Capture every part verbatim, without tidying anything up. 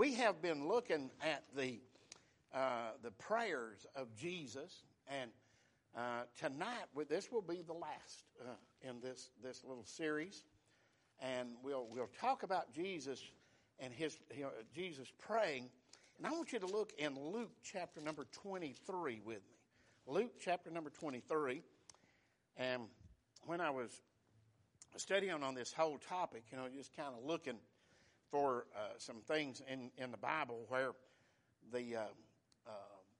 we have been looking at the uh, the prayers of Jesus, and uh, tonight with this will be the last uh, in this this little series, and we'll we'll talk about Jesus and his you know, Jesus praying, and I want you to look in Luke chapter number twenty-three with me. Luke chapter number twenty-three, and when I was studying on this whole topic, you know, just kind of looking for uh, some things in, in the Bible where the uh, uh,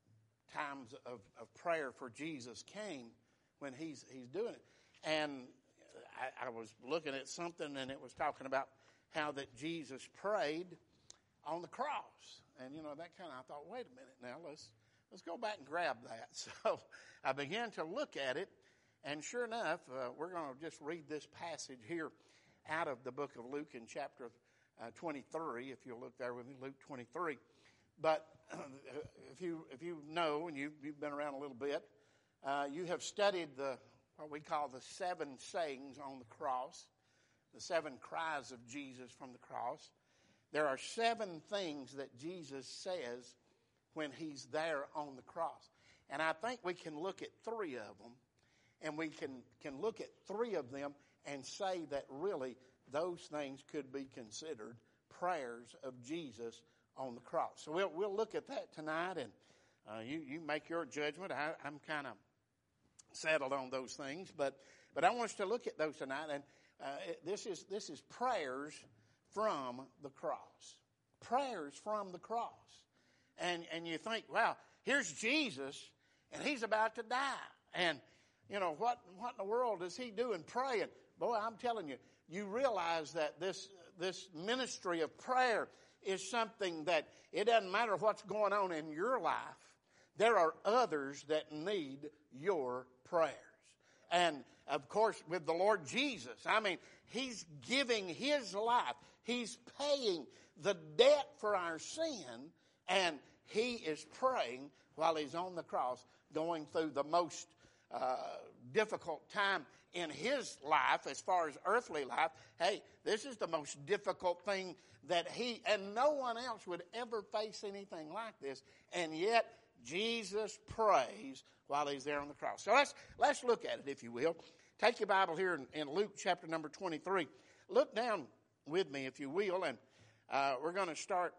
times of, of prayer for Jesus came when he's he's doing it. And I, I was looking at something, and it was talking about how that Jesus prayed on the cross. And, you know, that kind of, I thought, wait a minute now, let's, let's go back and grab that. So I began to look at it, and sure enough, uh, we're going to just read this passage here out of the book of Luke in chapter Uh, twenty-three, if you'll look there with me, Luke twenty-three. But uh, if you if you know, and you've, you've been around a little bit, uh, you have studied the what we call the seven sayings on the cross, the seven cries of Jesus from the cross. There are seven things that Jesus says when he's there on the cross. And I think we can look at three of them, and we can, can look at three of them and say that really those things could be considered prayers of Jesus on the cross. So we'll we'll look at that tonight, and uh, you you make your judgment. I, I'm kind of settled on those things, but but I want us to look at those tonight. And uh, it, this is this is prayers from the cross. Prayers from the cross, and and you think, wow, here's Jesus, and he's about to die, and you know what what in the world is he doing praying? Boy, I'm telling you. You realize that this this ministry of prayer is something that it doesn't matter what's going on in your life. There are others that need your prayers. And, of course, with the Lord Jesus, I mean, he's giving his life. He's paying the debt for our sin, and he is praying while he's on the cross, going through the most uh, difficult time in his life, as far as earthly life. Hey, this is the most difficult thing that he, and no one else would ever face anything like this. And yet, Jesus prays while he's there on the cross. So let's, let's look at it, if you will. Take your Bible here in, in Luke chapter number twenty-three. Look down with me, if you will, and uh, we're going to start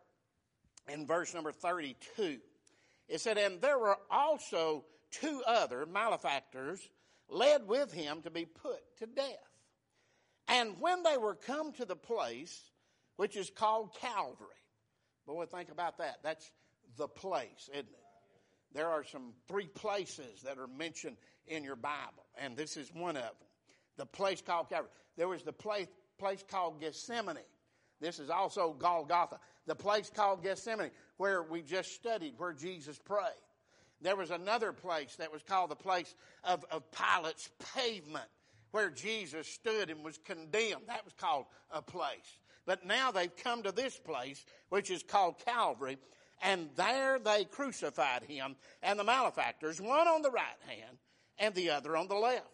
in verse number thirty-two. It said, and there were also two other malefactors led with him to be put to death. And when they were come to the place which is called Calvary, boy, think about that. That's the place, isn't it? There are some three places that are mentioned in your Bible, and this is one of them. The place called Calvary. There was the place, place called Gethsemane. This is also Golgotha. The place called Gethsemane, where we just studied, where Jesus prayed. There was another place that was called the place of, of Pilate's pavement, where Jesus stood and was condemned. That was called a place. But now they've come to this place, which is called Calvary, and there they crucified him and the malefactors, one on the right hand and the other on the left.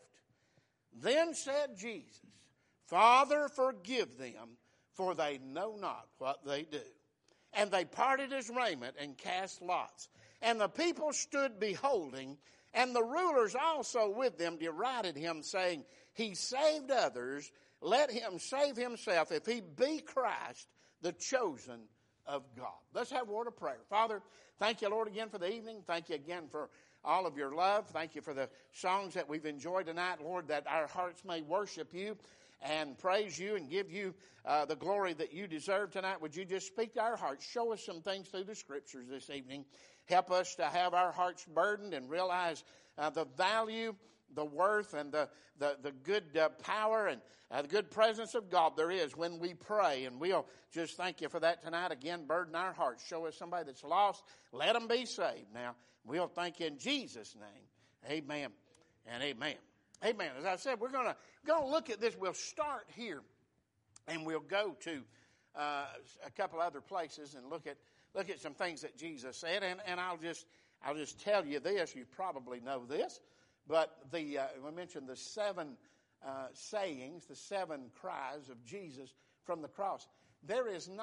Then said Jesus, Father, forgive them, for they know not what they do. And they parted his raiment and cast lots. And the people stood beholding, and the rulers also with them derided him, saying, he saved others, let him save himself, if he be Christ, the chosen of God. Let's have a word of prayer. Father, thank you, Lord, again for the evening. Thank you again for all of your love. Thank you for the songs that we've enjoyed tonight, Lord, that our hearts may worship you and praise you and give you uh, the glory that you deserve tonight. Would you just speak to our hearts? Show us some things through the scriptures this evening. Help us to have our hearts burdened and realize uh, the value, the worth, and the, the, the good uh, power and uh, the good presence of God there is when we pray. And we'll just thank you for that tonight. Again, burden our hearts. Show us somebody that's lost. Let them be saved. Now, we'll thank you in Jesus' name. Amen and amen. Amen. As I said, we're going to going to look at this. We'll start here, and we'll go to uh, a couple other places and look at look at some things that Jesus said. And, and I'll just I'll just tell you this. You probably know this, but the uh, we mentioned the seven uh, sayings, the seven cries of Jesus from the cross. There is not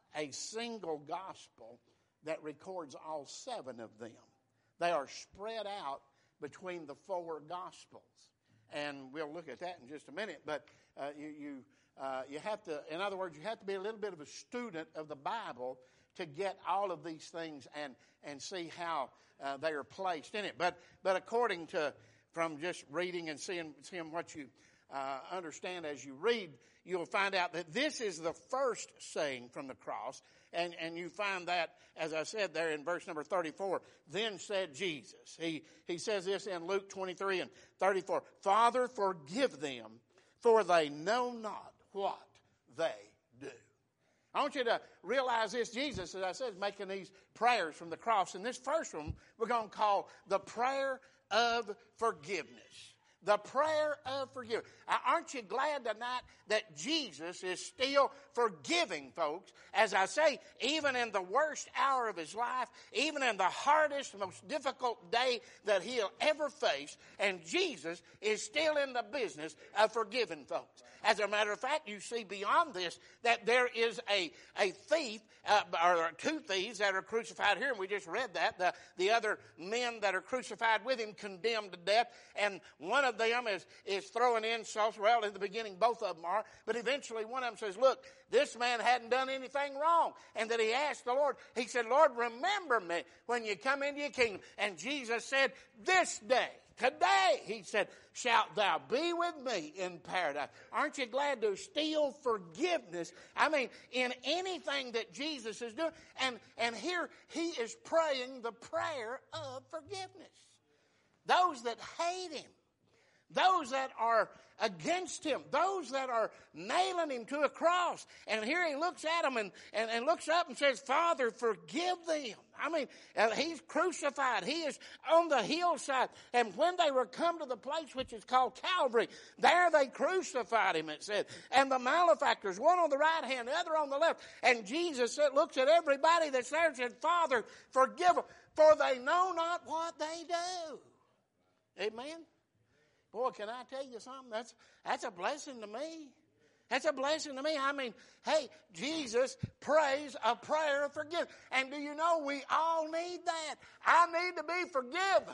a single gospel that records all seven of them. They are spread out between the four gospels. And we'll look at that in just a minute. But uh, you you, uh, you have to, in other words, you have to be a little bit of a student of the Bible to get all of these things and, and see how uh, they are placed in it. But but according to, from just reading and seeing, seeing what you uh, understand as you read, you'll find out that this is the first saying from the cross. And, and you find that, as I said there in verse number thirty-four, then said Jesus. He, he says this in Luke twenty-three and thirty-four. Father, forgive them, for they know not what they do. I want you to realize this. Jesus, as I said, is making these prayers from the cross. And this first one we're going to call the prayer of forgiveness. The prayer of forgiveness. Aren't you glad tonight that Jesus is still forgiving folks? As I say, even in the worst hour of his life, even in the hardest, most difficult day that he'll ever face, and Jesus is still in the business of forgiving folks. As a matter of fact, you see beyond this that there is a, a thief, uh, or two thieves that are crucified here, and we just read that. The, the other men that are crucified with him condemned to death, and one of them is, is throwing insults. Well, in the beginning, both of them are, but eventually one of them says, look, this man hadn't done anything wrong. And then he asked the Lord, he said, Lord, remember me when you come into your kingdom. And Jesus said, this day, today, he said, shalt thou be with me in paradise. Aren't you glad there's still forgiveness? I mean, in anything that Jesus is doing. And, and here he is praying the prayer of forgiveness. Those that hate him, those that are against him, those that are nailing him to a cross. And here he looks at them and, and, and looks up and says, Father, forgive them. I mean, uh, he's crucified. He is on the hillside. And when they were come to the place which is called Calvary, there they crucified him, it said. And the malefactors, one on the right hand, the other on the left. And Jesus said, looks at everybody that's there and said, Father, forgive them, for they know not what they do. Amen. Boy, can I tell you something? That's that's a blessing to me. That's a blessing to me. I mean, hey, Jesus prays a prayer of forgiveness. And do you know we all need that? I need to be forgiven.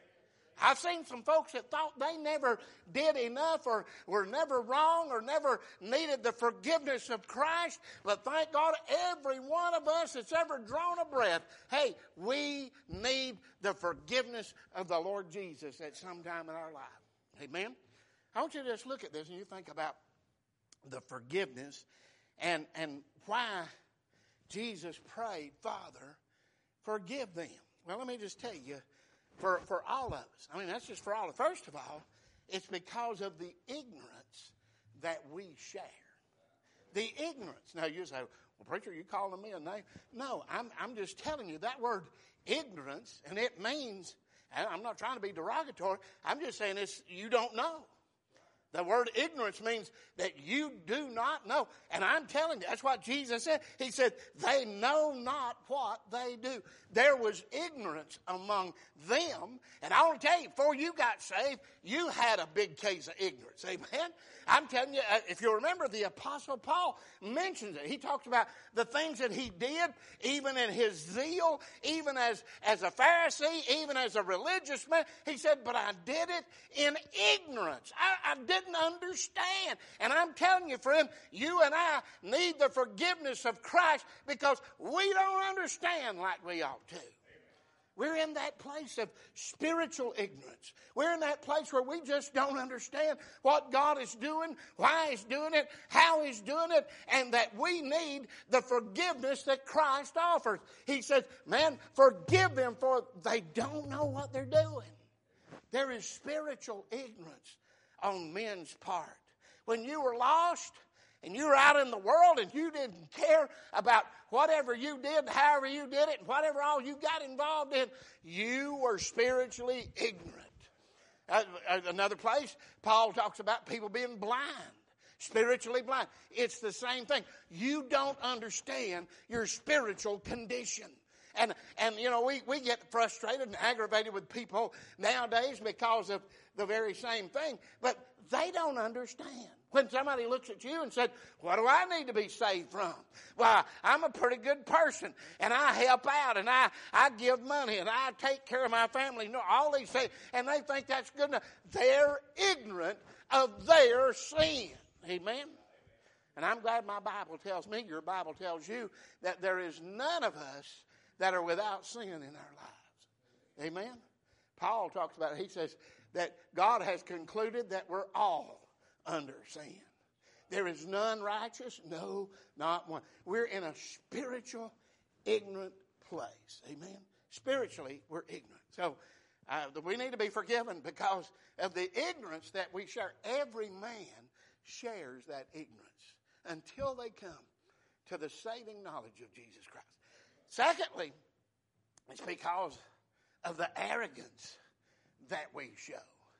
I've seen some folks that thought they never did enough or were never wrong or never needed the forgiveness of Christ. But thank God, every one of us that's ever drawn a breath, hey, we need the forgiveness of the Lord Jesus at some time in our life. Amen? I want you to just look at this and you think about the forgiveness and, and why Jesus prayed, Father, forgive them. Well, let me just tell you, for, for all of us, I mean, that's just for all of us. First of all, it's because of the ignorance that we share. The ignorance. Now, you say, well, preacher, you calling me a name? No, I'm, I'm just telling you that word ignorance, and it means, and I'm not trying to be derogatory, I'm just saying this, you don't know. The word ignorance means that you do not know. And I'm telling you, that's what Jesus said. He said, they know not what they do. There was ignorance among them. And I want to tell you, before you got saved, you had a big case of ignorance. Amen? I'm telling you, if you remember, the Apostle Paul mentions it. He talks about the things that he did, even in his zeal, even as, as a Pharisee, even as a religious man. He said, but I did it in ignorance. I, I didn't understand. And I'm telling you, friend, you and I need the forgiveness of Christ because we don't understand like we ought to. We're in that place of spiritual ignorance. We're in that place where we just don't understand what God is doing, why He's doing it, how He's doing it, and that we need the forgiveness that Christ offers. He says, man, forgive them for they don't know what they're doing. There is spiritual ignorance on men's part. When you were lost and you were out in the world and you didn't care about whatever you did, however you did it, and whatever all you got involved in, you were spiritually ignorant. Uh, another place, Paul talks about people being blind, spiritually blind. It's the same thing. You don't understand your spiritual condition. And, and you know, we, we get frustrated and aggravated with people nowadays because of the very same thing. But they don't understand. When somebody looks at you and said, what do I need to be saved from? Well, I'm a pretty good person, and I help out, and I, I give money, and I take care of my family. No, all these things, and they think that's good enough. They're ignorant of their sin. Amen? And I'm glad my Bible tells me, your Bible tells you, that there is none of us that are without sin in our lives. Amen? Paul talks about it. He says that God has concluded that we're all under sin. There is none righteous, no, not one. We're in a spiritual, ignorant place. Amen? Spiritually, we're ignorant. So uh, we need to be forgiven because of the ignorance that we share. Every man shares that ignorance until they come to the saving knowledge of Jesus Christ. Secondly, it's because of the arrogance that we show.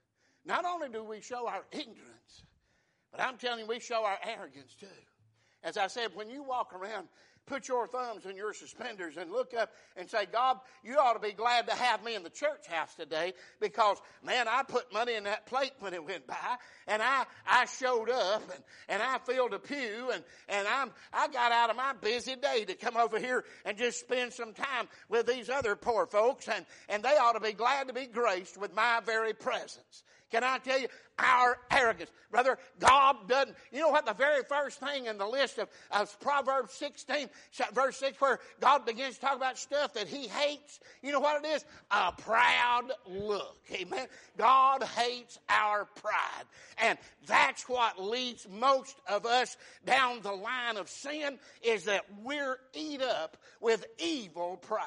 Not only do we show our ignorance, but I'm telling you, we show our arrogance too. As I said, when you walk around, put your thumbs in your suspenders and look up and say, God, you ought to be glad to have me in the church house today because, man, I put money in that plate when it went by, and I, I showed up, and, and I filled a pew, and, and I'm, I got out of my busy day to come over here and just spend some time with these other poor folks, and, and they ought to be glad to be graced with my very presence. Can I tell you, our arrogance. Brother, God doesn't. You know what the very first thing in the list of, of Proverbs sixteen, verse six, where God begins to talk about stuff that he hates? You know what it is? A proud look. Amen. God hates our pride. And that's what leads most of us down the line of sin, is that we're eat up with evil pride.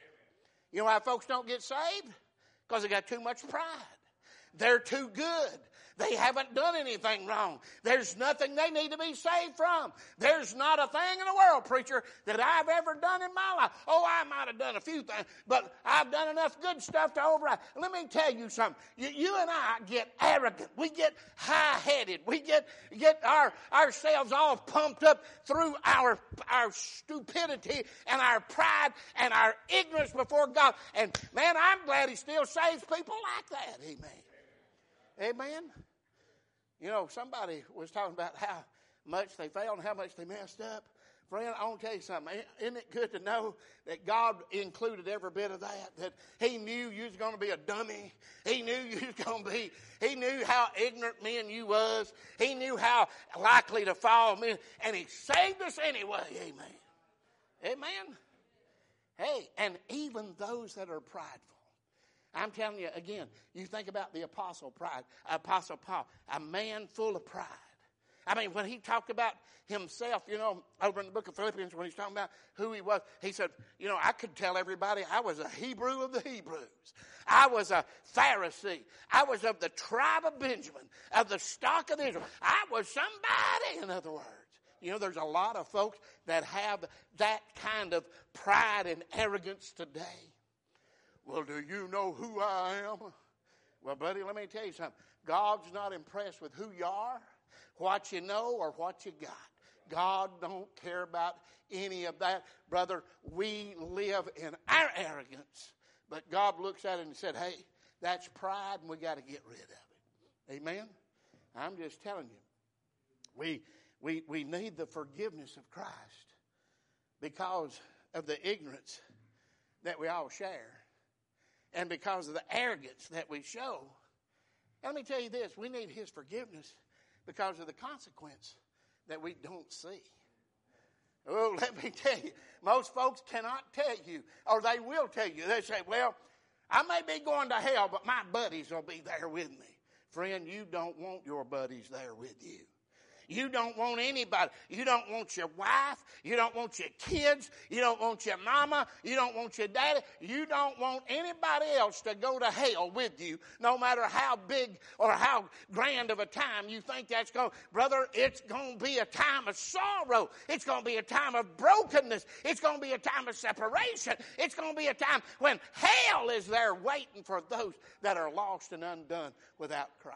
You know why folks don't get saved? Because they got too much pride. They're too good. They haven't done anything wrong. There's nothing they need to be saved from. There's not a thing in the world, preacher, that I've ever done in my life. Oh, I might have done a few things, but I've done enough good stuff to override. Let me tell you something. You, you and I get arrogant. We get high-headed. We get get our ourselves all pumped up through our, our stupidity and our pride and our ignorance before God. And, man, I'm glad he still saves people like that. Amen. Amen. You know, somebody was talking about how much they failed and how much they messed up. Friend, I want to tell you something. Isn't it good to know that God included every bit of that? That he knew you was going to be a dummy. He knew you was going to be, he knew how ignorant me and you was. He knew how likely to fall me. And he saved us anyway. Amen. Amen. Hey, and even those that are prideful. I'm telling you again, you think about the apostle pride, Apostle Paul, a man full of pride. I mean, when he talked about himself, you know, over in the book of Philippians, when he's talking about who he was, he said, you know, I could tell everybody I was a Hebrew of the Hebrews. I was a Pharisee. I was of the tribe of Benjamin, of the stock of Israel. I was somebody, in other words. You know, there's a lot of folks that have that kind of pride and arrogance today. Well, do you know who I am? Well, buddy, let me tell you something. God's not impressed with who you are, what you know, or what you got. God don't care about any of that. Brother, we live in our arrogance, but God looks at it and said, hey, that's pride, and we got to get rid of it. Amen? I'm just telling you, we, we, we need the forgiveness of Christ because of the ignorance that we all share. And because of the arrogance that we show. And let me tell you this, we need his forgiveness because of the consequence that we don't see. Oh, let me tell you, most folks cannot tell you, or they will tell you. They say, well, I may be going to hell, but my buddies will be there with me. Friend, you don't want your buddies there with you. You don't want anybody. You don't want your wife. You don't want your kids. You don't want your mama. You don't want your daddy. You don't want anybody else to go to hell with you, no matter how big or how grand of a time you think that's going. Brother, it's going to be a time of sorrow. It's going to be a time of brokenness. It's going to be a time of separation. It's going to be a time when hell is there waiting for those that are lost and undone without Christ.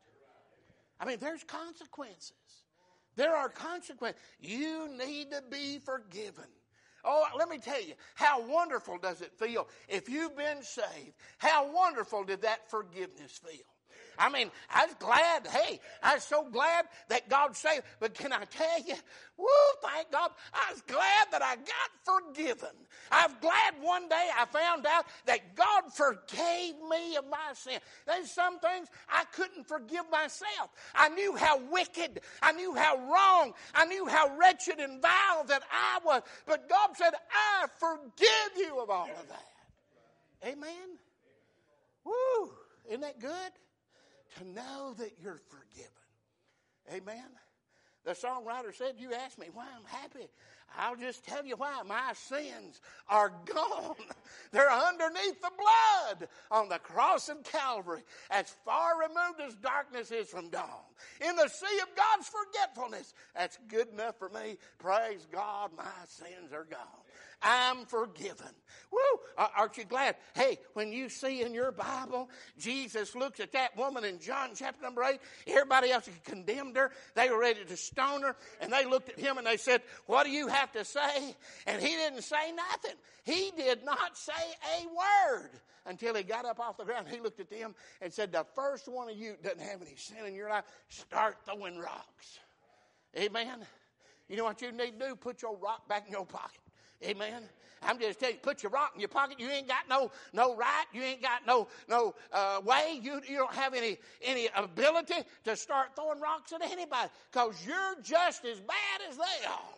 I mean, there's consequences. There are consequences. You need to be forgiven. Oh, let me tell you, how wonderful does it feel if you've been saved? How wonderful did that forgiveness feel? I mean, I was glad. Hey, I was so glad that God saved. But can I tell you, woo, thank God, I was glad that I got forgiven. I'm glad one day I found out that God forgave me of my sin. There's some things I couldn't forgive myself. I knew how wicked, I knew how wrong, I knew how wretched and vile that I was. But God said, I forgive you of all of that. Amen. Woo! Isn't that good? To know that you're forgiven. Amen. The songwriter said, you asked me why I'm happy. I'll just tell you why. My sins are gone. They're underneath the blood on the cross of Calvary, as far removed as darkness is from dawn. In the sea of God's forgetfulness, that's good enough for me. Praise God, my sins are gone. I'm forgiven. Woo! Aren't you glad? Hey, when you see in your Bible, Jesus looks at that woman in John chapter number eight. Everybody else condemned her. They were ready to stone her. And they looked at him and they said, what do you have to say? And he didn't say nothing. He did not say a word until he got up off the ground. He looked at them and said, the first one of you that doesn't have any sin in your life, start throwing rocks. Amen. You know what you need to do? Put your rock back in your pocket. Amen. I'm just telling you, put your rock in your pocket. You ain't got no no right. You ain't got no no uh, way. You you don't have any any ability to start throwing rocks at anybody, because you're just as bad as they are.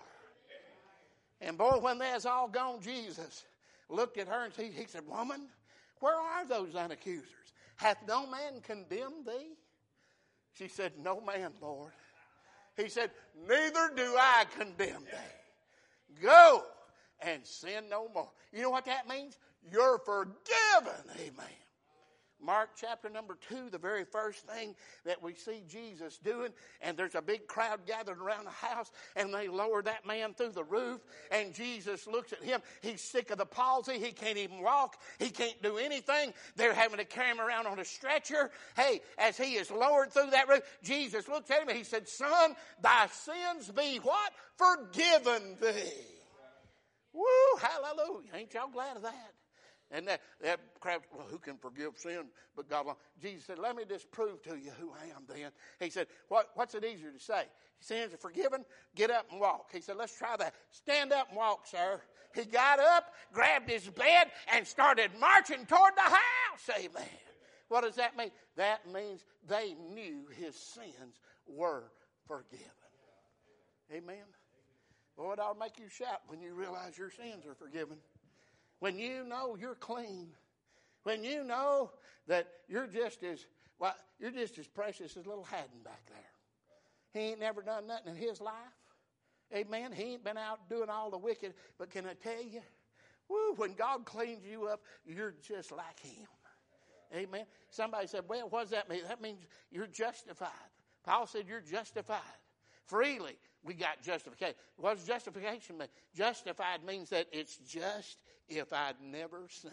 And boy, when that's all gone, Jesus looked at her and he, he said, woman, where are those thine accusers? Hath no man condemned thee? She said, no man, Lord. He said, neither do I condemn thee. Go and sin no more. You know what that means? You're forgiven. Amen. Mark chapter number two, the very first thing that we see Jesus doing, and there's a big crowd gathered around the house, and they lower that man through the roof, and Jesus looks at him. He's sick of the palsy. He can't even walk. He can't do anything. They're having to carry him around on a stretcher. Hey, as he is lowered through that roof, Jesus looks at him and he said, son, thy sins be what? Forgiven thee. Woo, hallelujah. Ain't y'all glad of that? And that, that crowd, well, who can forgive sin but God alone? Jesus said, let me just prove to you who I am then. He said, what, what's it easier to say? Sins are forgiven, get up and walk. He said, let's try that. Stand up and walk, sir. He got up, grabbed his bed, and started marching toward the house. Amen. What does that mean? That means they knew his sins were forgiven. Amen. Boy, it ought to make you shout when you realize your sins are forgiven. When you know you're clean. When you know that you're just as well, you're just as precious as little Haddon back there. He ain't never done nothing in his life. Amen. He ain't been out doing all the wicked. But can I tell you, woo, when God cleans you up, you're just like him. Amen. Somebody said, well, what does that mean? That means you're justified. Paul said you're justified. Freely we got justification. What does justification mean? Justified means that it's just if I'd never sinned.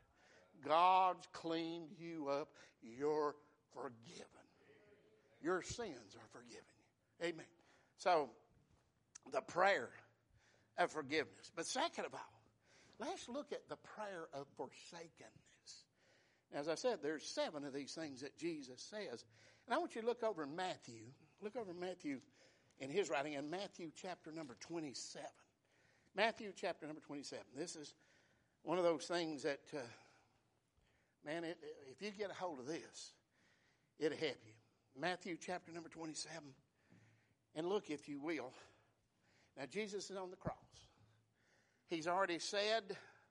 God's cleaned you up. You're forgiven. Your sins are forgiven you. Amen. So, the prayer of forgiveness. But second of all, let's look at the prayer of forsakenness. As I said, there's seven of these things that Jesus says. And I want you to look over in Matthew. Look over in Matthew in his writing, in Matthew chapter number twenty-seven. Matthew chapter number twenty-seven. This is one of those things that, uh, man, it, if you get a hold of this, it'll help you. Matthew chapter number twenty-seven. And look, if you will. Now, Jesus is on the cross. He's already said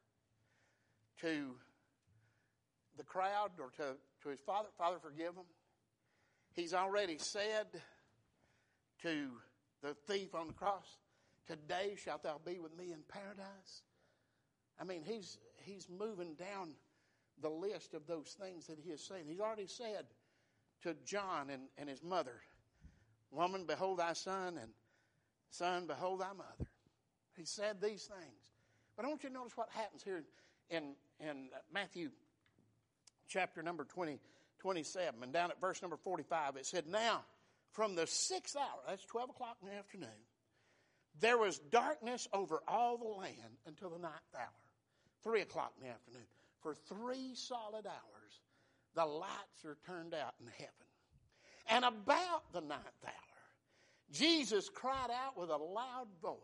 to the crowd or to, to his Father, Father, forgive them. He's already said to the thief on the cross, today shalt thou be with me in paradise. I mean, he's he's moving down the list of those things that he is saying. He's already said to John and, and his mother, woman, behold thy son, and son, behold thy mother. He said these things. But I want you to notice what happens here in, in Matthew chapter number twenty, twenty-seven. And down at verse number forty-five, it said, now, from the sixth hour, that's twelve o'clock in the afternoon, there was darkness over all the land until the ninth hour, three o'clock in the afternoon. For three solid hours, the lights are turned out in heaven. And about the ninth hour, Jesus cried out with a loud voice,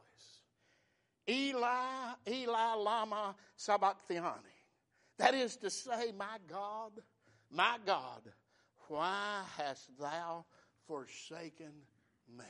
Eli, Eli, lama sabachthani. That is to say, my God, my God, why hast thou forsaken me?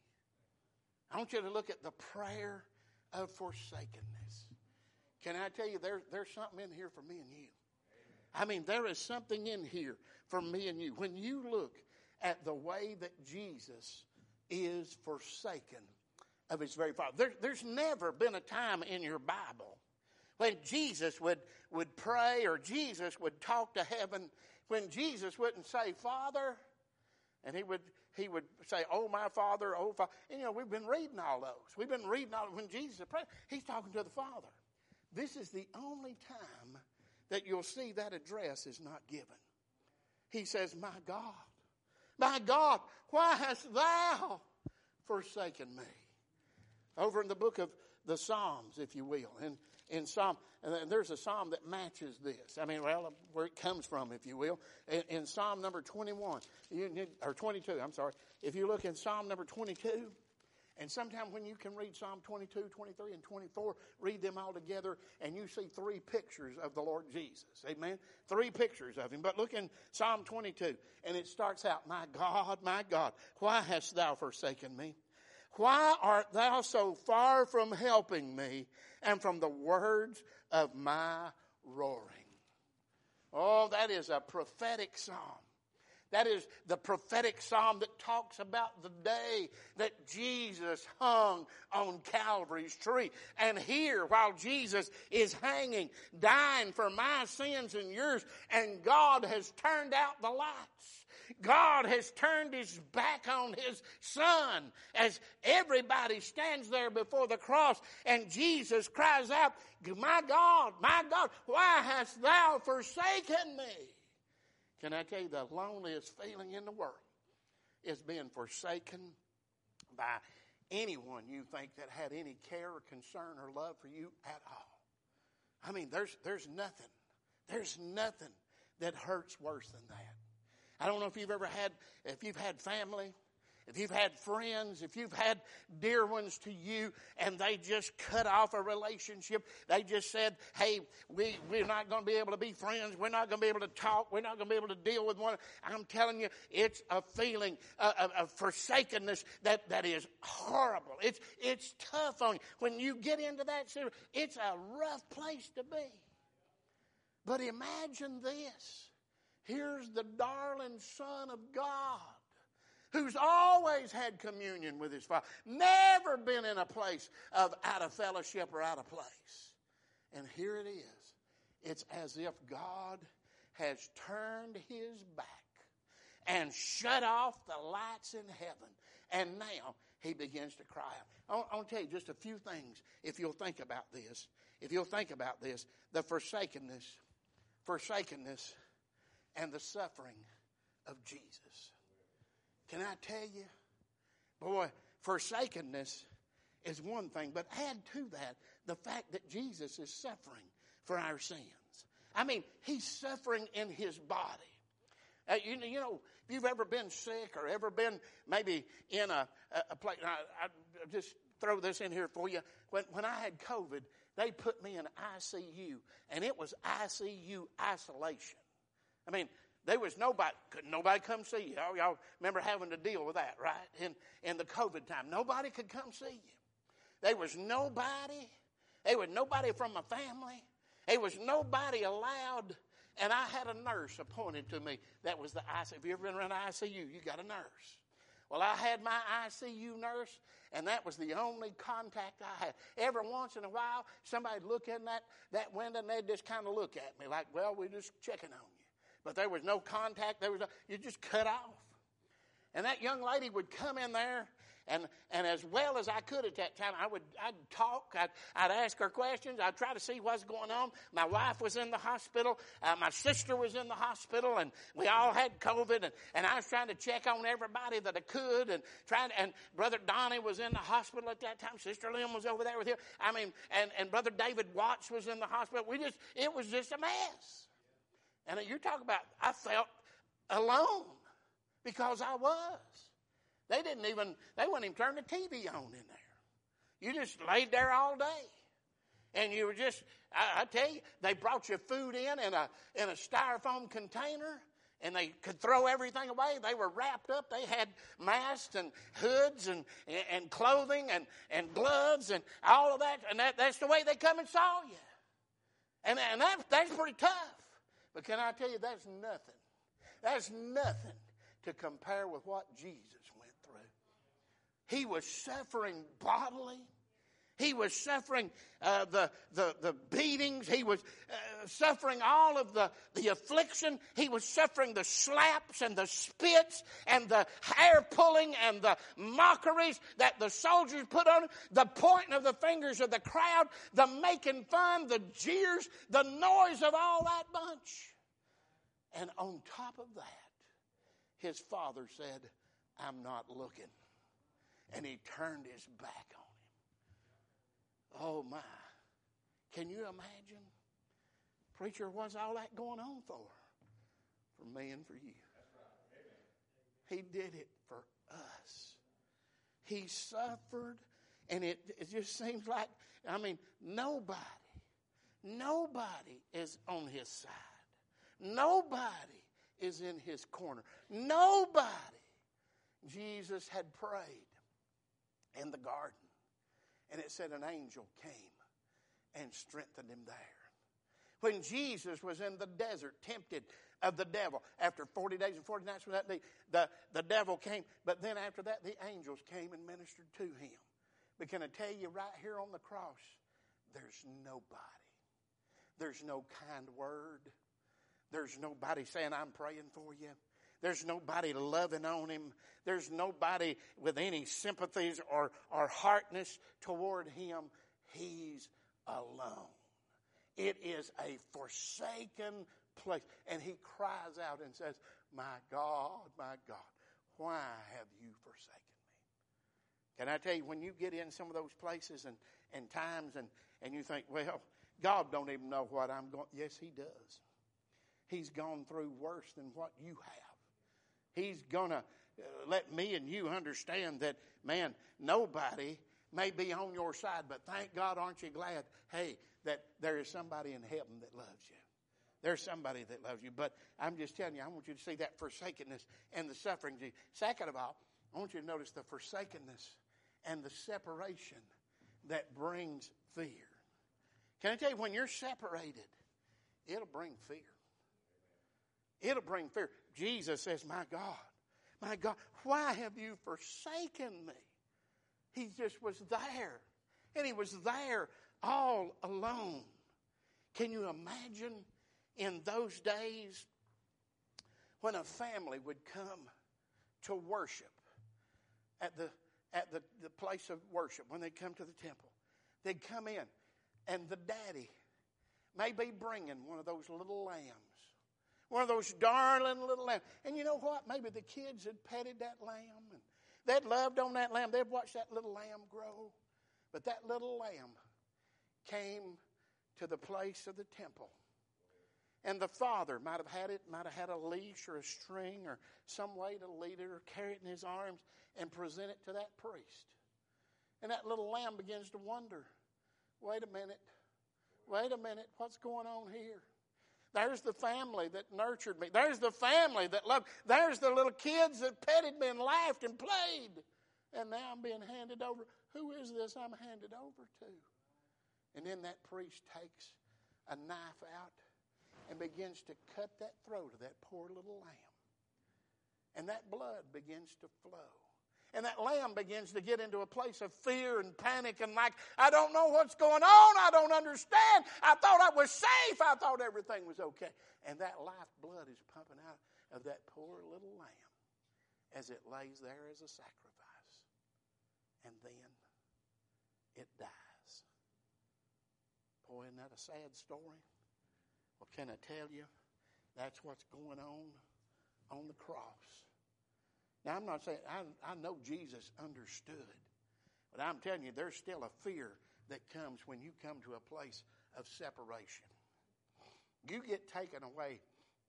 I want you to look at the prayer of forsakenness. Can I tell you, there, there's something in here for me and you. I mean, there is something in here for me and you. When you look at the way that Jesus is forsaken of his very Father, there, there's never been a time in your Bible when Jesus would, would pray or Jesus would talk to heaven, when Jesus wouldn't say, Father, and he would he would say, oh, my Father, oh, Father. And, you know, we've been reading all those. We've been reading all when Jesus is praying, he's talking to the Father. This is the only time that you'll see that address is not given. He says, my God, my God, why hast thou forsaken me? Over in the book of the Psalms, if you will, in, in Psalm, and there's a Psalm that matches this. I mean, well, where it comes from, if you will. In, in Psalm number twenty-one, you need, or twenty-two, I'm sorry. If you look in Psalm number twenty-two, and sometime when you can read Psalm twenty-two, twenty-three, and twenty-four, read them all together, and you see three pictures of the Lord Jesus. Amen? Three pictures of him. But look in Psalm twenty-two, and it starts out, my God, my God, why hast thou forsaken me? Why art thou so far from helping me and from the words of my roaring? Oh, that is a prophetic psalm. That is the prophetic psalm that talks about the day that Jesus hung on Calvary's tree. And here, while Jesus is hanging, dying for my sins and yours, and God has turned out the lights. God has turned his back on his son as everybody stands there before the cross, and Jesus cries out, my God, my God, why hast thou forsaken me? Can I tell you, the loneliest feeling in the world is being forsaken by anyone you think that had any care or concern or love for you at all. I mean, there's there's nothing, there's nothing that hurts worse than that. I don't know if you've ever had, if you've had family, if you've had friends, if you've had dear ones to you, and they just cut off a relationship. They just said, hey, we, we're not going to be able to be friends. We're not going to be able to talk. We're not going to be able to deal with one. I'm telling you, it's a feeling of, of, of forsakenness that, that is horrible. It's, it's tough on you. When you get into that situation, it's a rough place to be. But imagine this. Here's the darling Son of God, who's always had communion with his Father, never been in a place of out of fellowship or out of place. And here it is. It's as if God has turned his back and shut off the lights in heaven. And now he begins to cry out. I want to tell you just a few things if you'll think about this. If you'll think about this, the forsakenness, forsakenness, and the suffering of Jesus. Can I tell you, boy, forsakenness is one thing, but add to that the fact that Jesus is suffering for our sins. I mean, he's suffering in his body. Uh, you, you know, if you've ever been sick or ever been maybe in a, a, a place, I, I just throw this in here for you. When, when I had COVID, they put me in I C U, and it was I C U isolation. I mean, there was nobody, could nobody come see you. Y'all, y'all remember having to deal with that, right? In, in the COVID time. Nobody could come see you. There was nobody. There was nobody from my family. There was nobody allowed. And I had a nurse appointed to me. That was the I C U. If you've ever been around the I C U, you got a nurse. Well, I had my I C U nurse, and that was the only contact I had. Every once in a while, somebody'd look in that, that window, and they'd just kind of look at me like, well, we're just checking on you. But there was no contact. There was no, you just cut off. And that young lady would come in there, and, and as well as I could at that time, I would I'd talk. I'd, I'd ask her questions. I'd try to see what's going on. My wife was in the hospital. Uh, my sister was in the hospital, and we all had COVID. And, and I was trying to check on everybody that I could, and trying. To, and Brother Donnie was in the hospital at that time. Sister Lynn was over there with him. I mean, and, and Brother David Watts was in the hospital. We just it was just a mess. And you're talking about, I felt alone because I was. They didn't even, they wouldn't even turn the T V on in there. You just laid there all day. And you were just, I, I tell you, they brought you food in in a, in a styrofoam container. And they could throw everything away. They were wrapped up. They had masks and hoods and, and, and clothing and, and gloves and all of that. And that, that's the way they come and saw you. And, and that, that's pretty tough. But can I tell you, that's nothing. That's nothing to compare with what Jesus went through. He was suffering bodily. He was suffering uh, the, the, the beatings. He was uh, suffering all of the, the affliction. He was suffering the slaps and the spits and the hair pulling and the mockeries that the soldiers put on him, the pointing of the fingers of the crowd, the making fun, the jeers, the noise of all that bunch. And on top of that, his father said, I'm not looking. And he turned his back on him. Oh, my. Can you imagine? Preacher, what's all that going on for? For me and for you. He did it for us. He suffered, and it, it just seems like, I mean, nobody, nobody is on his side. Nobody is in his corner. Nobody. Jesus had prayed in the garden. And it said an angel came and strengthened him there. When Jesus was in the desert, tempted of the devil, after forty days and forty nights without the, the, the devil came. But then after that, the angels came and ministered to him. But can I tell you right here on the cross, there's nobody. There's no kind word. There's nobody saying, I'm praying for you. There's nobody loving on him. There's nobody with any sympathies or, or heartness toward him. He's alone. It is a forsaken place. And he cries out and says, my God, my God, why have you forsaken me? Can I tell you, when you get in some of those places and, and times and, and you think, well, God don't even know what I'm going. Yes, he does. He's gone through worse than what you have. He's going to let me and you understand that, man, nobody may be on your side, but thank God, aren't you glad, hey, that there is somebody in heaven that loves you. There's somebody that loves you. But I'm just telling you, I want you to see that forsakenness and the suffering. Second of all, I want you to notice the forsakenness and the separation that brings fear. Can I tell you, when you're separated, it'll bring fear. It'll bring fear. Jesus says, my God, my God, why have you forsaken me? He just was there. And he was there all alone. Can you imagine in those days when a family would come to worship at the at the, the place of worship, when they come to the temple? They'd come in, and the daddy may be bringing one of those little lambs. One of those darling little lambs. And you know what? Maybe the kids had petted that lamb. And they'd loved on that lamb. They'd watched that little lamb grow. But that little lamb came to the place of the temple. And the father might have had it, might have had a leash or a string or some way to lead it or carry it in his arms and present it to that priest. And that little lamb begins to wonder, wait a minute, wait a minute, what's going on here? There's the family that nurtured me. There's the family that loved. There's the little kids that petted me and laughed and played. And now I'm being handed over. Who is this I'm handed over to? And then that priest takes a knife out and begins to cut that throat of that poor little lamb. And that blood begins to flow. And that lamb begins to get into a place of fear and panic and like, I don't know what's going on. I don't understand. I thought I was safe. I thought everything was okay. And that life blood is pumping out of that poor little lamb as it lays there as a sacrifice. And then it dies. Boy, isn't that a sad story? Well, can I tell you, that's what's going on on the cross. Now, I'm not saying, I, I know Jesus understood, but I'm telling you, there's still a fear that comes when you come to a place of separation. You get taken away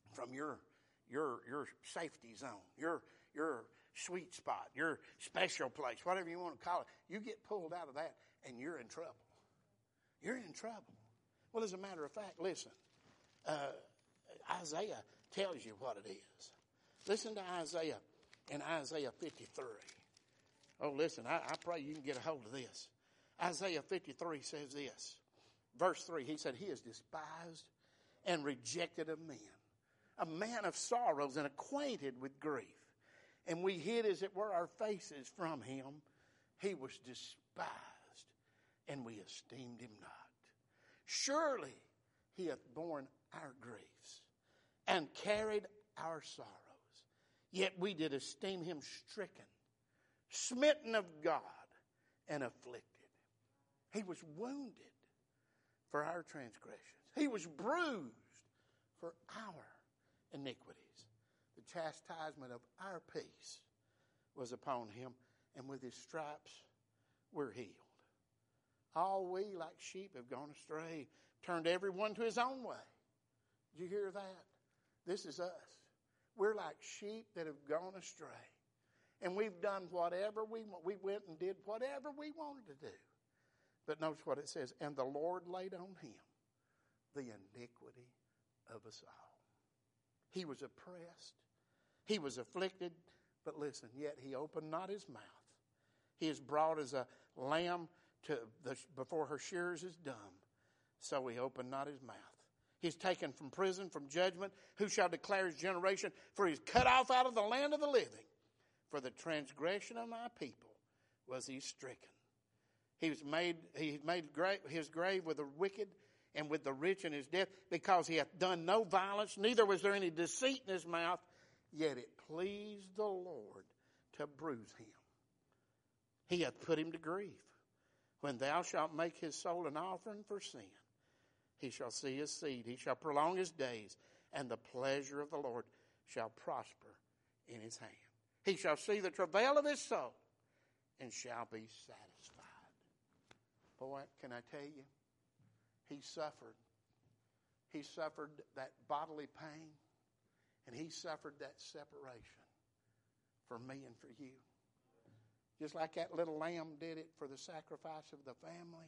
from your your your safety zone, your your sweet spot, your special place, whatever you want to call it. You get pulled out of that and you're in trouble. You're in trouble. Well, as a matter of fact, listen, uh, Isaiah tells you what it is. Listen to Isaiah in Isaiah fifty-three. Oh, listen, I, I pray you can get a hold of this. Isaiah fifty-three says this. Verse three, he said, he is despised and rejected of men, a man of sorrows and acquainted with grief. And we hid, as it were, our faces from him. He was despised, and we esteemed him not. Surely he hath borne our griefs and carried our sorrows. Yet we did esteem him stricken, smitten of God, and afflicted. He was wounded for our transgressions. He was bruised for our iniquities. The chastisement of our peace was upon him, and with his stripes we're healed. All we like sheep have gone astray, turned everyone to his own way. Did you hear that? This is us. We're like sheep that have gone astray. And we've done whatever we want. We went and did whatever we wanted to do. But notice what it says. And the Lord laid on him the iniquity of us all. He was oppressed. He was afflicted. But listen, yet he opened not his mouth. He is brought as a lamb to the, before her shearers is dumb. So he opened not his mouth. He's taken from prison, from judgment. Who shall declare his generation? For he's cut off out of the land of the living. For the transgression of my people was he stricken. He was made, he made grave, his grave with the wicked and with the rich in his death, because he hath done no violence, neither was there any deceit in his mouth. Yet it pleased the Lord to bruise him. He hath put him to grief. When thou shalt make his soul an offering for sin, he shall see his seed. He shall prolong his days, and the pleasure of the Lord shall prosper in his hand. He shall see the travail of his soul, and shall be satisfied. Boy, can I tell you, he suffered. He suffered that bodily pain, and he suffered that separation for me and for you. Just like that little lamb did it for the sacrifice of the family,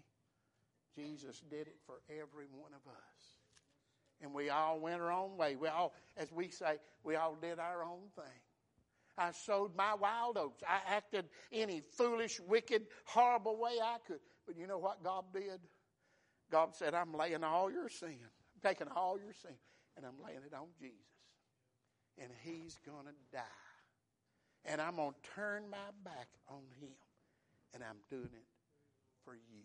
Jesus did it for every one of us. And we all went our own way. We all, as we say, we all did our own thing. I sowed my wild oats. I acted any foolish, wicked, horrible way I could. But you know what God did? God said, I'm laying all your sin. I'm taking all your sin, and I'm laying it on Jesus. And he's going to die. And I'm going to turn my back on him. And I'm doing it for you.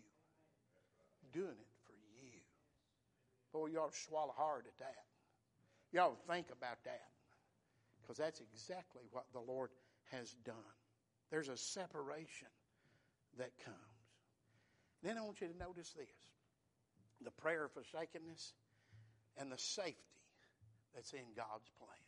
Doing it for you. Boy, you ought to swallow hard at that. You ought to think about that. Because that's exactly what the Lord has done. There's a separation that comes. Then I want you to notice this. The prayer of forsakenness and the safety that's in God's plan.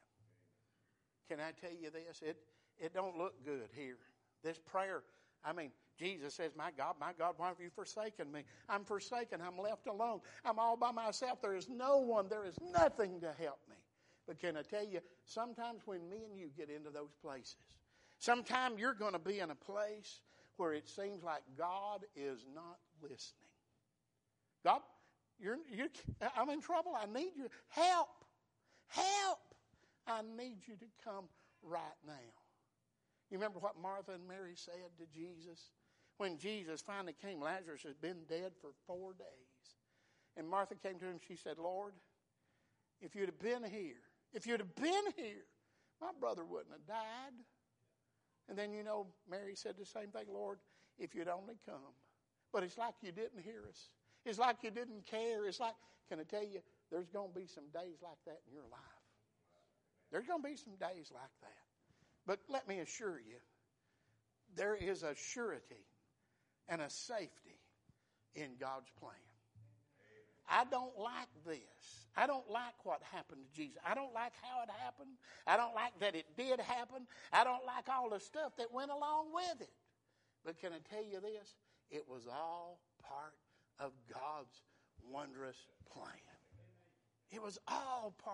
Can I tell you this? It, it don't look good here. This prayer, I mean, Jesus says, my God, my God, why have you forsaken me? I'm forsaken. I'm left alone. I'm all by myself. There is no one. There is nothing to help me. But can I tell you, sometimes when me and you get into those places, sometime you're going to be in a place where it seems like God is not listening. God, you're, you're, I'm in trouble. I need you. Help. Help. I need you to come right now. You remember what Martha and Mary said to Jesus? When Jesus finally came, Lazarus had been dead for four days. And Martha came to him, she said, Lord, if you'd have been here, if you'd have been here, my brother wouldn't have died. And then, you know, Mary said the same thing, Lord, if you'd only come. But it's like you didn't hear us. It's like you didn't care. It's like, can I tell you, there's going to be some days like that in your life. There's going to be some days like that. But let me assure you, there is a surety and a safety in God's plan. I don't like this. I don't like what happened to Jesus. I don't like how it happened. I don't like that it did happen. I don't like all the stuff that went along with it. But can I tell you this? It was all part of God's wondrous plan. It was all part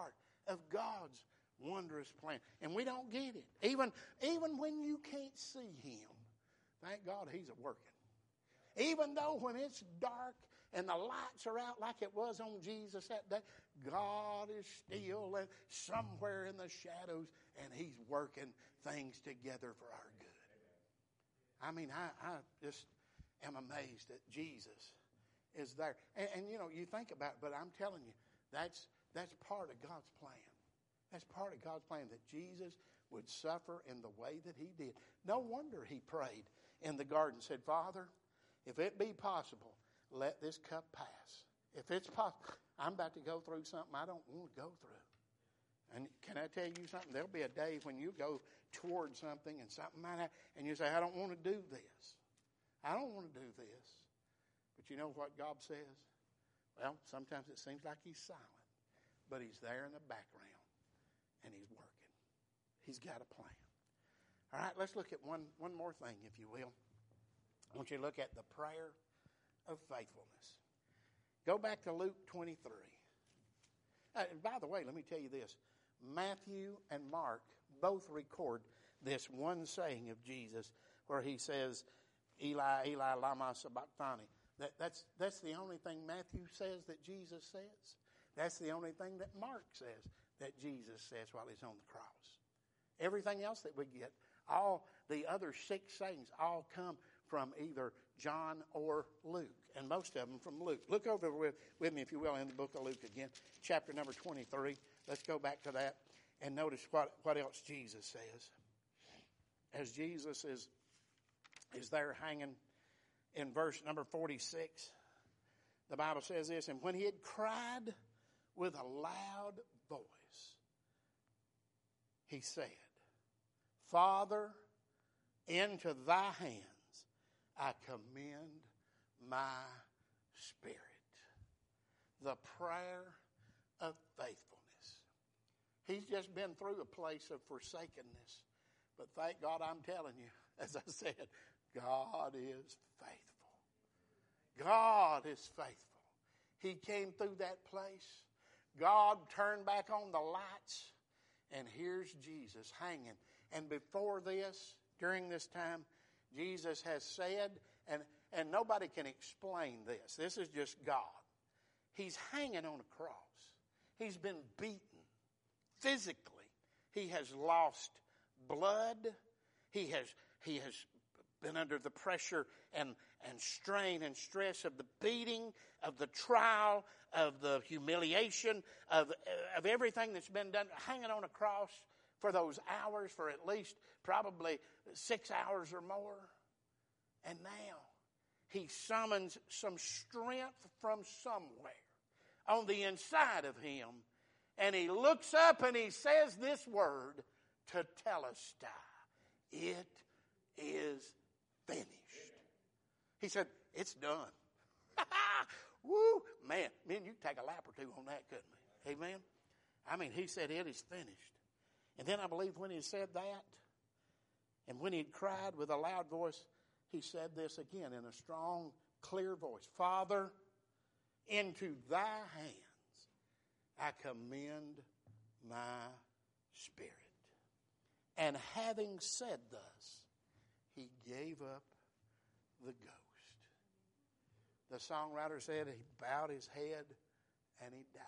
of God's wondrous plan. And we don't get it. Even, even when you can't see Him, thank God He's a working. Even though when it's dark and the lights are out like it was on Jesus that day, God is still and somewhere in the shadows, and He's working things together for our good. I mean, I, I just am amazed that Jesus is there. And, and, you know, you think about it, but I'm telling you, that's, that's part of God's plan. That's part of God's plan, that Jesus would suffer in the way that He did. No wonder He prayed in the garden, said, Father, if it be possible, let this cup pass. If it's possible, I'm about to go through something I don't want to go through. And can I tell you something? There'll be a day when you go toward something and something might happen, and you say, I don't want to do this. I don't want to do this. But you know what God says? Well, sometimes it seems like He's silent, but He's there in the background, and He's working. He's got a plan. All right, let's look at one, one more thing, if you will. I want you to look at the prayer of faithfulness. Go back to Luke twenty-three. Uh, and by the way, let me tell you this. Matthew and Mark both record this one saying of Jesus where He says, Eli, Eli, lama sabachthani. That, that's, that's the only thing Matthew says that Jesus says. That's the only thing that Mark says that Jesus says while He's on the cross. Everything else that we get, all the other six sayings all come from either John or Luke, and most of them from Luke. Look over with, with me, if you will, in the book of Luke again, chapter number twenty-three. Let's go back to that and notice what, what else Jesus says. As Jesus is, is there hanging in verse number forty-six, the Bible says this, and when He had cried with a loud voice, He said, Father, into Thy hands I commend my spirit. The prayer of faithfulness. He's just been through a place of forsakenness. But thank God, I'm telling you, as I said, God is faithful. God is faithful. He came through that place. God turned back on the lights. And here's Jesus hanging. And before this, during this time, Jesus has said, and, and nobody can explain this. This is just God. He's hanging on a cross. He's been beaten physically. He has lost blood. He has, he has been under the pressure and, and strain and stress of the beating, of the trial, of the humiliation, of, of everything that's been done, hanging on a cross for those hours, for at least probably six hours or more. And now He summons some strength from somewhere on the inside of Him. And He looks up and He says this word, tetelestai. It is finished. He said, it's done. Woo, man, man, you could take a lap or two on that, couldn't we? Amen? I mean, He said it is finished. And then I believe when He said that, and when He had cried with a loud voice, He said this again in a strong, clear voice. Father, into Thy hands I commend my spirit. And having said thus, He gave up the ghost. The songwriter said He bowed His head and He died.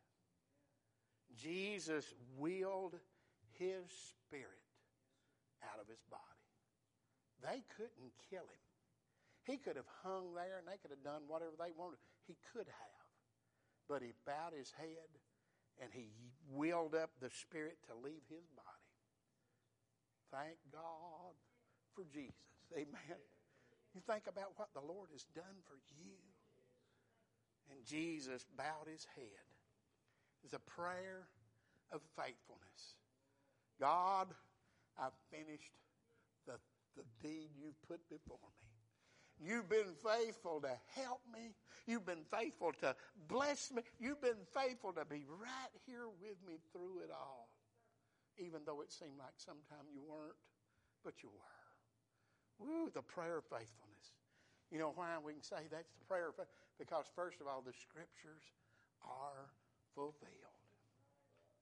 Jesus wheeled His spirit out of His body. They couldn't kill Him. He could have hung there and they could have done whatever they wanted. He could have. But He bowed His head and He wheeled up the spirit to leave His body. Thank God for Jesus. Amen. You think about what the Lord has done for you. And Jesus bowed His head. It's a prayer of faithfulness. God, I've finished the, the deed You've put before me. You've been faithful to help me. You've been faithful to bless me. You've been faithful to be right here with me through it all. Even though it seemed like sometime you weren't, but you were. Woo, the prayer of faithfulness. You know why we can say that's the prayer of faith? Because first of all, the Scriptures are fulfilled.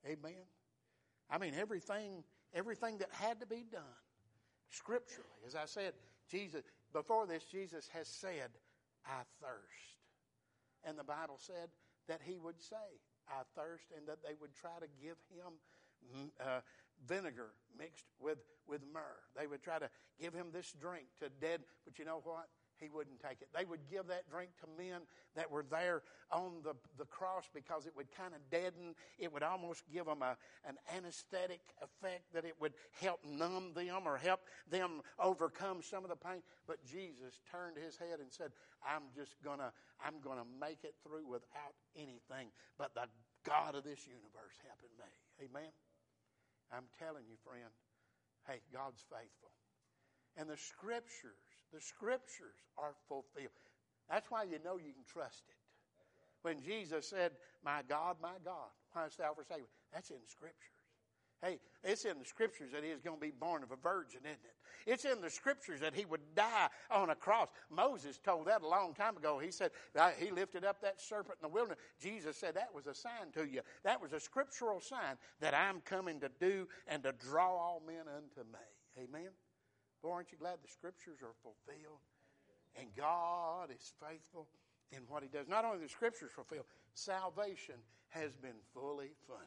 Amen. I mean, everything, everything that had to be done scripturally. As I said, Jesus, before this, Jesus has said, I thirst. And the Bible said that he would say, I thirst, and that they would try to give him uh, vinegar mixed with, with myrrh. They would try to give him this drink to dead, but you know what? He wouldn't take it. They would give that drink to men that were there on the, the cross because it would kind of deaden. It would almost give them a, an anesthetic effect, that it would help numb them or help them overcome some of the pain. But Jesus turned his head and said, I'm just going to I'm gonna make it through without anything but the God of this universe helping me. Amen? I'm telling you, friend, hey, God's faithful. And the scriptures, the scriptures are fulfilled. That's why you know you can trust it. When Jesus said, my God, my God, why hast thou forsaken me? That's in the scriptures. Hey, it's in the scriptures that he is going to be born of a virgin, isn't it? It's in the scriptures that he would die on a cross. Moses told that a long time ago. He said, he lifted up that serpent in the wilderness. Jesus said, that was a sign to you. That was a scriptural sign that I'm coming to do and to draw all men unto me. Amen? Boy, aren't you glad the scriptures are fulfilled? And God is faithful in what he does. Not only the scriptures fulfilled, salvation has been fully funded.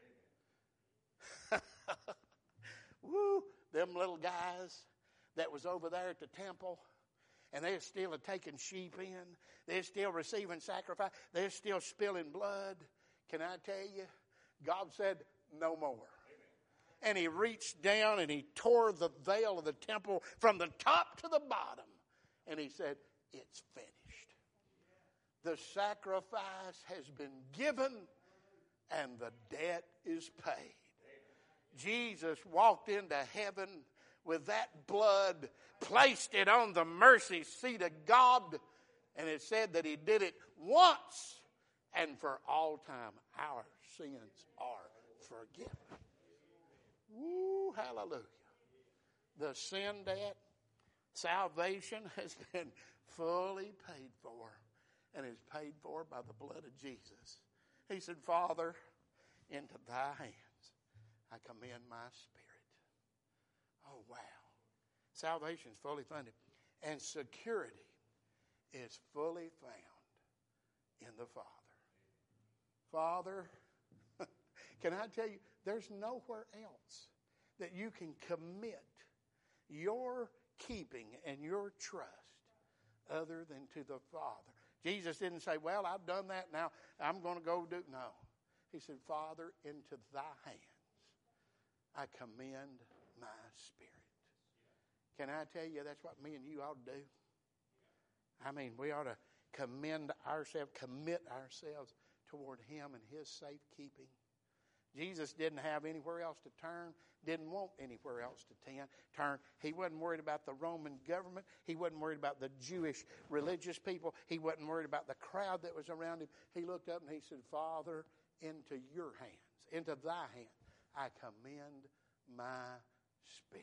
Woo! Them little guys that was over there at the temple, and they're still taking sheep in. They're still receiving sacrifice. They're still spilling blood. Can I tell you? God said, no more. And he reached down and he tore the veil of the temple from the top to the bottom. And he said, it's finished. The sacrifice has been given and the debt is paid. Jesus walked into heaven with that blood, placed it on the mercy seat of God, and it said that he did it once and for all time. Our sins are forgiven. Woo, hallelujah. The sin debt, salvation has been fully paid for, and is paid for by the blood of Jesus. He said, Father, into thy hands I commend my spirit. Oh, wow. Salvation is fully funded. And security is fully found in the Father. Father, can I tell you, there's nowhere else that you can commit your keeping and your trust other than to the Father. Jesus didn't say, well, I've done that, now I'm going to go do. No. He said, Father, into thy hands I commend my spirit. Can I tell you that's what me and you ought to do? I mean, we ought to commend ourselves, commit ourselves toward him and his safekeeping. Jesus didn't have anywhere else to turn, didn't want anywhere else to turn. He wasn't worried about the Roman government. He wasn't worried about the Jewish religious people. He wasn't worried about the crowd that was around him. He looked up and he said, Father, into your hands, into thy hands, I commend my spirit.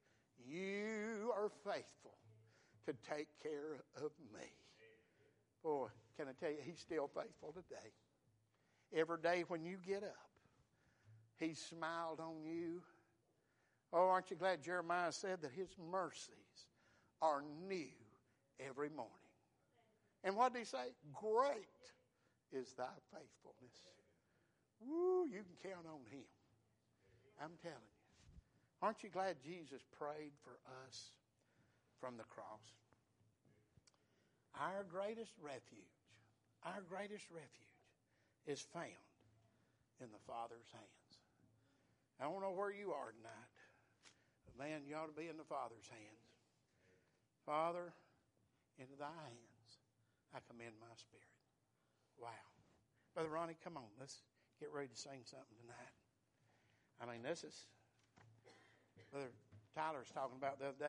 You are faithful to take care of me. Boy, can I tell you, he's still faithful today. Every day when you get up, he smiled on you. Oh, aren't you glad Jeremiah said that his mercies are new every morning? And what did he say? Great is thy faithfulness. Woo, you can count on him. I'm telling you. Aren't you glad Jesus prayed for us from the cross? Our greatest refuge, our greatest refuge is found in the Father's hands. I don't know where you are tonight, but man, you ought to be in the Father's hands. Father, into thy hands I commend my spirit. Wow. Brother Ronnie, come on, let's get ready to sing something tonight. I mean, this is, Brother Tyler's talking about the other day.